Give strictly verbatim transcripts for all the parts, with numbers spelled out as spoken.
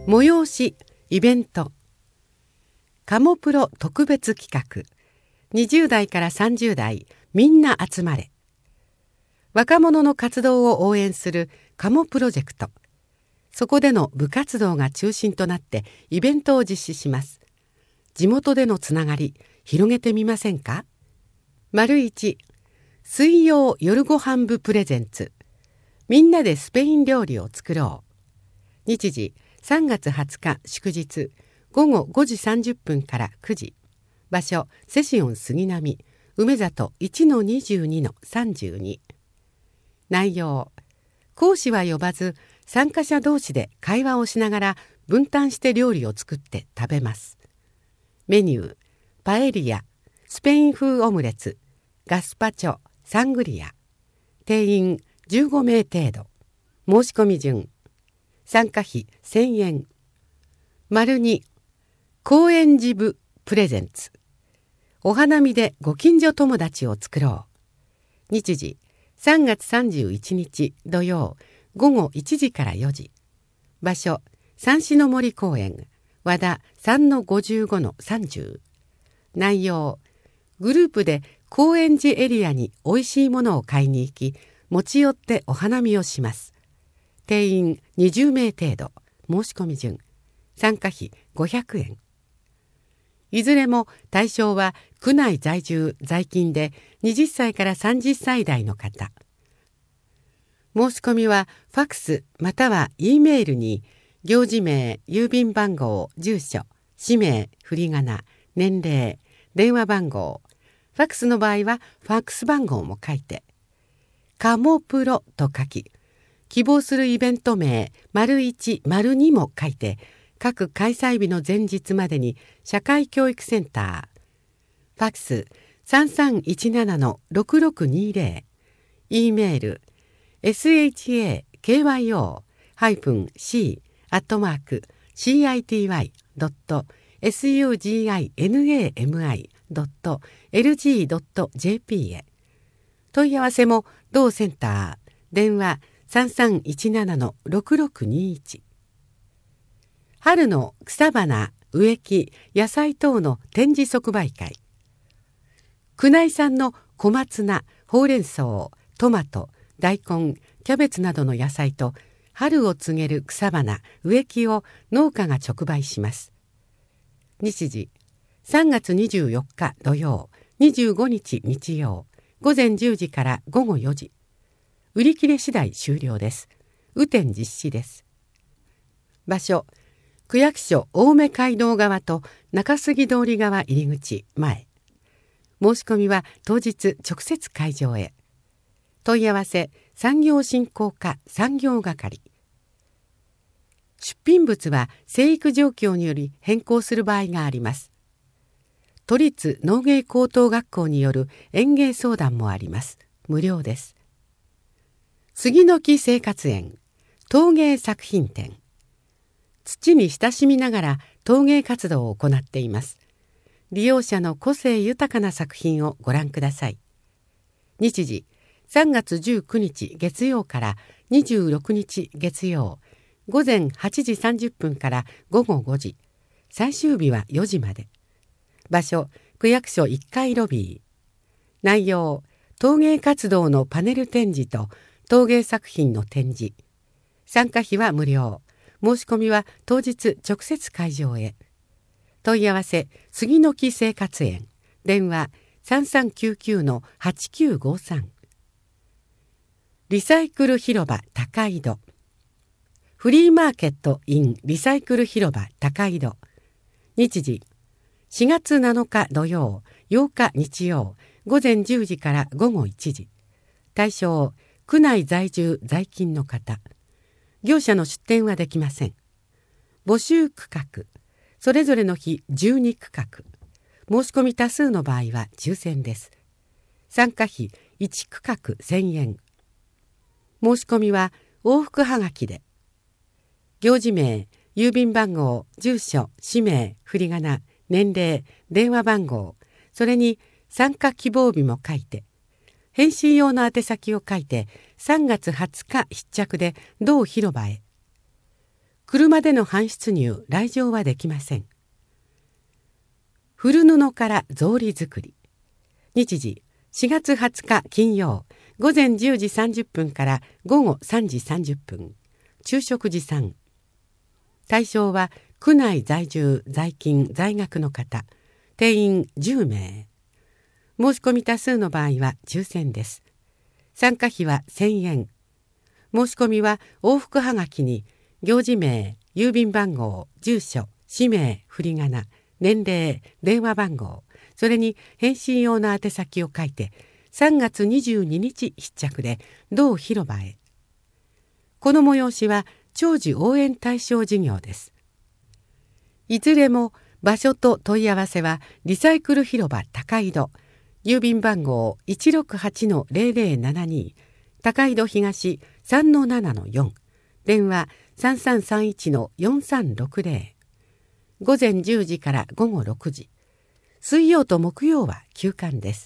催しイベントカモプロ特別企画にじゅう代からさんじゅう代みんな集まれ。若者の活動を応援するカモプロジェクト。そこでの部活動が中心となってイベントを実施します。地元でのつながり広げてみませんか。丸一、水曜夜ご飯部プレゼンツ。みんなでスペイン料理を作ろう。日時さんがつはつか祝日ごごごじさんじゅっぷんからくじ。場所セシオン杉並梅里 いちのにじゅうにのさんじゅうに。内容、講師は呼ばず参加者同士で会話をしながら分担して料理を作って食べます。メニュー、パエリア、スペイン風オムレツ、ガスパチョ、サングリア。定員じゅうごめい程度。申し込み順。参加費せんえん。丸に、高円寺部プレゼンツ。お花見でご近所友達を作ろう。日時さんがつさんじゅういちにち土曜ごごいちじからよじ。場所三種の森公園和田 さんのごじゅうごのさんじゅう。内容、グループで高円寺エリアにおいしいものを買いに行き持ち寄ってお花見をします。定員にじゅうめい程度。申し込み順。参加費ごひゃくえん。いずれも対象は区内在住在勤ではたちからさんじゅっさい代の方。申し込みはファクスまたは E メールに行事名、郵便番号、住所、氏名、振り仮名、年齢、電話番号、ファクスの場合はファックス番号も書いて、カモプロと書き、希望するイベント名、丸一、丸二も書いて、各開催日の前日までに社会教育センター、ファクスさんさんいちななのろくろくにぜろ、E メール、エスエイチエーケーワイオーシー アットマーク シーアイティーワイ ドット スグジン ドット エルジー ドット ジェーピー へ。問い合わせも同センター、電話さんさんいちななのろくろくにいち。春の草花、植木、野菜等の展示即売会。区内産の小松菜、ほうれん草、トマト、大根、キャベツなどの野菜と春を告げる草花、植木を農家が直売します。日時さんがつにじゅうよっか土曜、にじゅうごにち日曜、ごぜんじゅうじからごごよじ。売り切れ次第終了です。雨天実施です。場所、区役所青梅街道側と中杉通り側入り口前。申し込みは当日直接会場へ。問い合わせ産業振興課産業係。出品物は生育状況により変更する場合があります。都立農芸高等学校による園芸相談もあります。無料です。杉の木生活園陶芸作品展。土に親しみながら陶芸活動を行っています。利用者の個性豊かな作品をご覧ください。日時さんがつじゅうくにち月曜からにじゅうろくにち月曜、ごぜんはちじさんじゅっぷんからごごごじ。最終日はよじまで。場所、区役所いっかいロビー。内容、陶芸活動のパネル展示と陶芸作品の展示。参加費は無料。申し込みは当日直接会場へ。問い合わせ杉の木生活園。電話さんさんきゅうきゅうのはちきゅうごさん。リサイクル広場高井戸。フリーマーケット in リサイクル広場高井戸。日時しがつなのか土曜、ようか日曜、ごぜんじゅうじからごごいちじ。対象区内在住在勤の方。業者の出店はできません。募集区画、それぞれの日じゅうにくかく。申し込み多数の場合は抽選です。参加費いちくかくせんえん。申し込みは往復はがきで。行事名、郵便番号、住所、氏名、振り仮名、年齢、電話番号、それに参加希望日も書いて、返信用の宛先を書いてさんがつはつか必着で同広場へ。 車での搬出入、来場はできません。古布から草履作り。日時しがつはつか金曜、午前じゅうじさんじゅっぷんから午後さんじさんじゅっぷん。昼食持参。対象は区内在住、在勤、在学の方。定員じゅうめい。申し込み多数の場合は抽選です。参加費はせんえん。申し込みは往復はがきに行事名、郵便番号、住所、氏名、振り仮名、年齢、電話番号、それに返信用の宛先を書いてさんがつにじゅうににち必着で同広場へ。この催しは長寿応援対象事業です。いずれも場所と問い合わせはリサイクル広場高井戸、郵便番号 いちろくはちのゼロゼロななに、高井戸東 さんのななのよん、電話 さんさんさんいちのよんさんろくゼロ、午前じゅうじから午後ろくじ、水曜と木曜は休館です。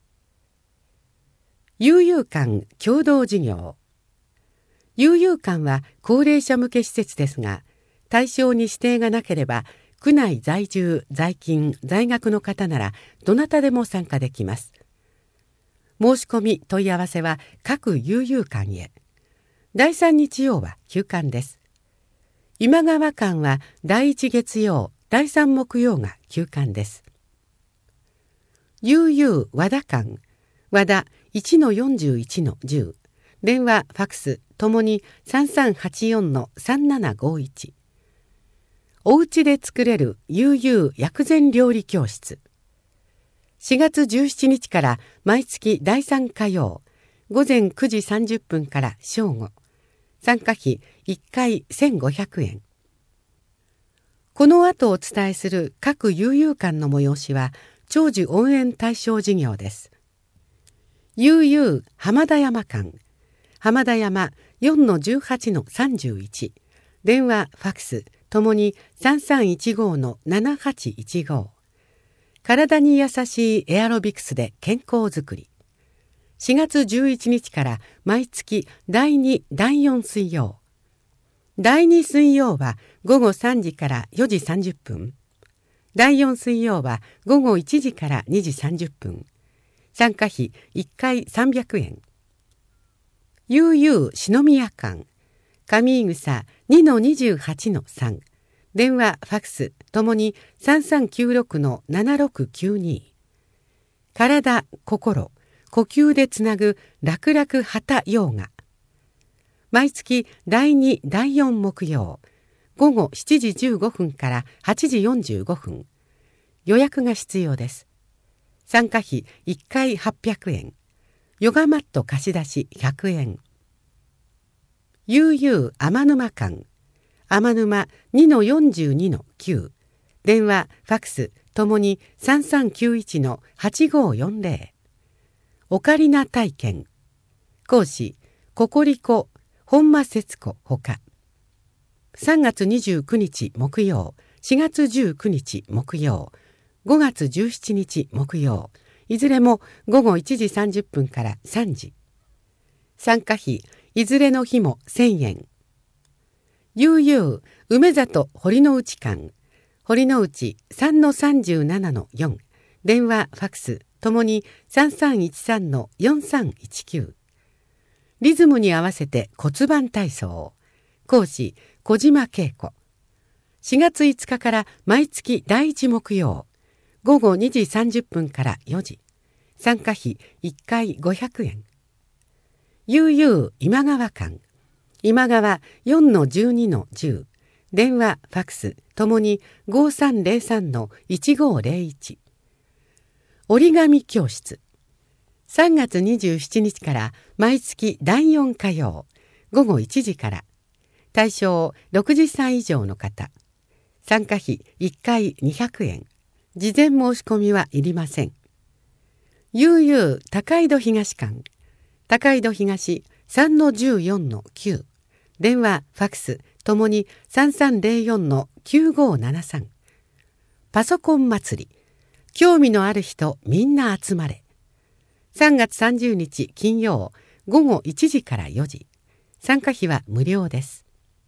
悠遊館共同事業。悠遊館は高齢者向け施設ですが、対象に指定がなければ区内在住、在勤、在学の方ならどなたでも参加できます。申し込み問い合わせは各悠遊館へ。だいさん日曜は休館です。今川館はだいいち月曜、だいさん木曜が休館です。悠々和田館、和田 いちのよんじゅういちのじゅう、電話、ファクスともに さんさんはちよんのさんななごいち。おうちで作れる悠々薬膳料理教室。しがつじゅうしちにちから毎月だいさん火曜、午前くじさんじゅっぷんから正午。参加費いっかいせんごひゃくえん。この後お伝えする各悠遊館の催しは長寿応援対象事業です。悠々浜田山館、浜田山 よんのじゅうはちのさんじゅういち、電話、ファクスともに さんさんいちごのななはちいちご。体に優しいエアロビクスで健康づくり。しがつじゅういちにちから毎月だいに、だいよん水曜。だいに水曜は午後さんじからよじさんじゅっぷん。だいよん水曜は午後いちじからにじさんじゅっぷん。参加費いっかいさんびゃくえん。悠々篠宮館、上井草 にのにじゅうはちのさん、電話、ファクスともに さんさんきゅうろくのななろくきゅうに。体、心、呼吸でつなぐ楽々旗ヨガ。毎月だいに、だいよん木曜、午後しちじじゅうごふんからはちじよんじゅうごふん。予約が必要です。参加費いっかいはっぴゃくえん。ヨガマット貸し出しひゃくえん。悠々天沼館、天沼 にのよんじゅうにのきゅう、電話、ファクスともに さんさんきゅういちのはちごよんゼロ。オカリナ体験。講師、ココリコ、本間節子ほか。さんがつにじゅうくにち木曜、しがつじゅうくにち木曜、ごがつじゅうしちにち木曜、いずれも午後いちじさんじゅっぷんからさんじ。参加費、いずれの日もせんえん。悠々梅里堀之内館、堀之内 さんのさんじゅうななのよん、電話、ファクスともに さんさんいちさんのよんさんいちきゅう。リズムに合わせて骨盤体操。講師、小島恵子。しがついつかから毎月だいいち木曜、午後にじさんじゅっぷんからよじ。参加費いっかいごひゃくえん。悠々今川館、今川 よんのじゅうにのじゅう、電話、ファクスともに ごさんゼロさんのいちごゼロいち。折り紙教室。さんがつにじゅうしちにちから毎月だいよん火曜、午後いちじから。対象ろくじゅっさい以上の方。参加費いっかいにひゃくえん。事前申し込みはいりません。悠々高井戸東館、高井戸東 さんのじゅうよんのきゅう、電話、ファクスともに さんさんゼロよんのきゅうごななさん。パソコン祭り、興味のある人みんな集まれ。さんがつさんじゅうにち金曜、午後いちじからよじ。参加費は無料です。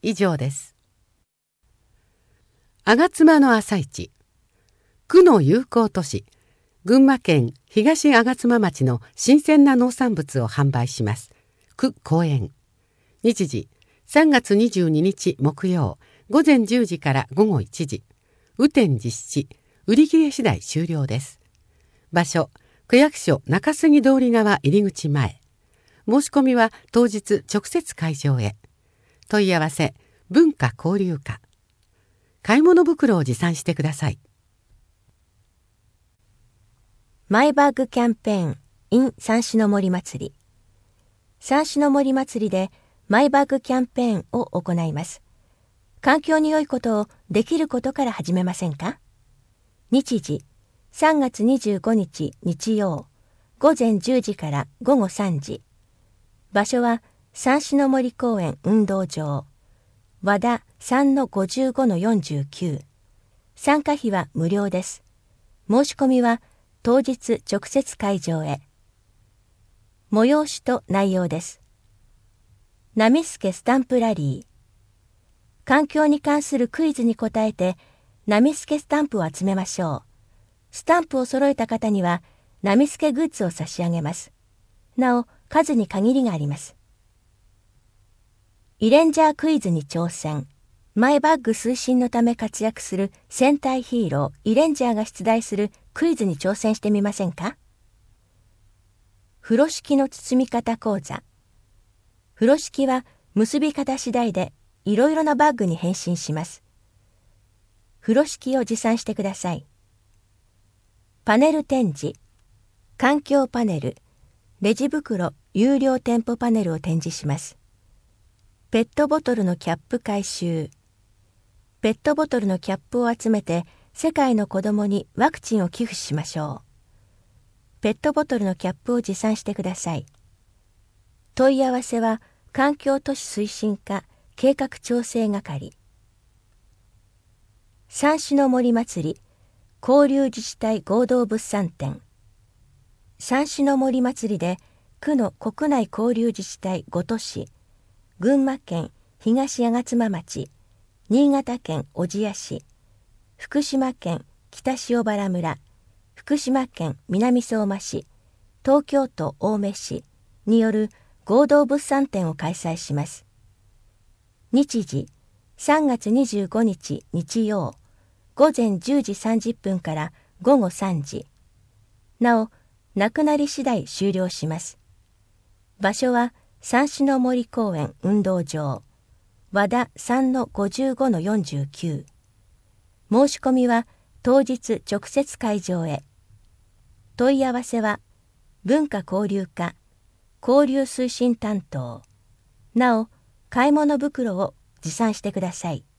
以上です。吾妻の朝市。区の友好都市、群馬県東吾妻町の新鮮な農産物を販売します。区公園。日時、さんがつにじゅうににち木曜、ごぜんじゅうじからごごいちじ。雨天実施、売り切れ次第終了です。場所、区役所中杉通り側入り口前。申し込みは当日直接会場へ。問い合わせ、文化交流課。買い物袋を持参してください。 マイバッグキャンペーン in 三種の森祭り。三種の森祭りでマイバッグキャンペーンを行います。環境に良いことをできることから始めませんか？日時、さんがつにじゅうごにち日曜、ごぜんじゅうじからごごさんじ。場所は三種の森公園運動場。和田 さんのごじゅうごのよんじゅうきゅう。参加費は無料です。申し込みは当日直接会場へ。催しと内容です。波助スタンプラリー。環境に関するクイズに答えて波助スタンプを集めましょう。スタンプを揃えた方には波助グッズを差し上げます。なお、数に限りがあります。イレンジャークイズに挑戦。マイバッグ推進のため活躍する戦隊ヒーローイレンジャーが出題するクイズに挑戦してみませんか？風呂敷の包み方講座。風呂敷は結び方次第でいろいろなバッグに変身します。風呂敷を持参してください。パネル展示。環境パネル、レジ袋有料店舗パネルを展示します。ペットボトルのキャップ回収。ペットボトルのキャップを集めて世界の子どもにワクチンを寄付しましょう。ペットボトルのキャップを持参してください。問い合わせは環境都市推進課計画調整係。三種の森祭り交流自治体合同物産展。三種の森祭りで区の国内交流自治体ご都市、群馬県東吾妻町、新潟県小千谷市、福島県北塩原村、福島県南相馬市、東京都青梅市による合同物産展を開催します。日時、さんがつにじゅうごにち日曜、ごぜんじゅうじさんじゅっぷんからごごさんじ。なお、なくなり次第終了します。場所は三種の森公園運動場。和田 さんのごじゅうごのよんじゅうきゅう。申し込みは当日直接会場へ。問い合わせは文化交流課交流推進担当。なお、買い物袋を持参してください。